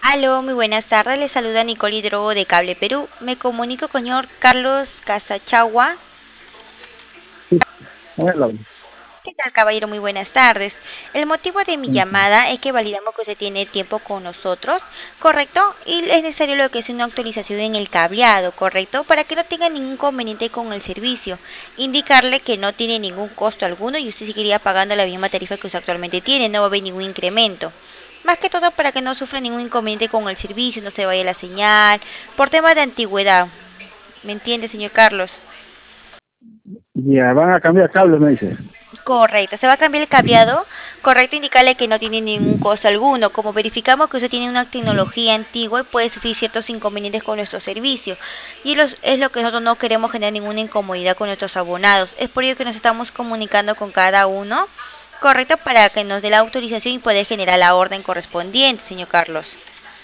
Aló, muy buenas tardes. Le saluda Nicole Hidrogo de Cable Perú. Me comunico con el señor Carlos Casachagua. Sí, hola. ¿Qué tal, caballero? Muy buenas tardes. El motivo de mi Ujú. llamada es que validamos que usted tiene tiempo con nosotros, ¿correcto? Y es necesario lo que es una actualización en el cableado, ¿correcto? Para que no tenga ningún inconveniente con el servicio. Indicarle que no tiene ningún costo alguno y usted seguiría pagando la misma tarifa que usted actualmente tiene, no va a haber ningún incremento. Más que todo para que no sufra ningún inconveniente con el servicio, no se vaya la señal, por temas de antigüedad. ¿Me entiende, señor Carlos? Ya, van a cambiar cables, me dice. Correcto, se va a cambiar el cableado. Correcto, indicarle que no tiene ningún costo alguno. Como verificamos que usted tiene una tecnología antigua y puede sufrir ciertos inconvenientes con nuestro servicio. Y es lo que nosotros no queremos generar ninguna incomodidad con nuestros abonados. Es por ello que nos estamos comunicando con cada uno. Correcto, para que nos dé la autorización y poder generar la orden correspondiente, señor Carlos.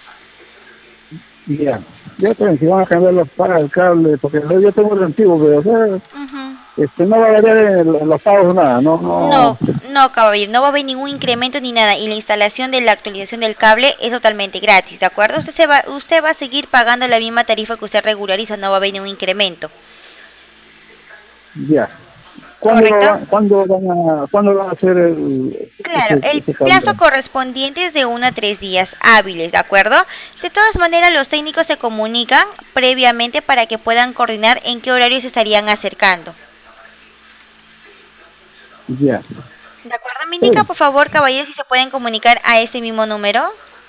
Ya, ya creo que van a cambiar los para el cable, porque yo tengo el antiguo, pero o sea, Ujú. no va a variar en los pagos nada, no, No, no, no, caballero, no va a haber ningún incremento ni nada y la instalación de la actualización del cable es totalmente gratis, ¿de acuerdo? Usted va a seguir pagando la misma tarifa que usted regulariza, no va a haber ningún incremento, ya. ¿correcto? ¿Cuándo van a hacer Claro, el ese plazo cable? correspondiente es de 1 a 3 días hábiles, ¿de acuerdo? De todas maneras, los técnicos se comunican previamente para que puedan coordinar en qué horario se estarían acercando. Ya. ¿De acuerdo? Me indica, Sí, por favor, caballero, si se pueden comunicar a este mismo número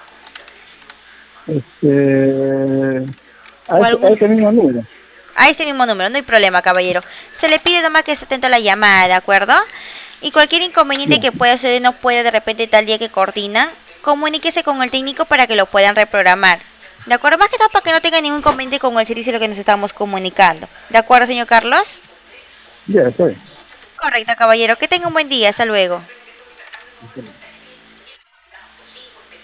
o a algún. ese mismo número. A este mismo número, no hay problema, caballero. Se le pide nomás que esté atento a la llamada, ¿de acuerdo? Y cualquier inconveniente Ya, que pueda suceder, no puede de repente tal día que coordinan, comuníquese con el técnico para que lo puedan reprogramar. ¿De acuerdo? Más que todo para que no tenga ningún inconveniente con el servicio de lo que nos estamos comunicando. ¿De acuerdo, señor Carlos? ya, está Correcto, caballero. Que tenga un buen día. Hasta luego. bien.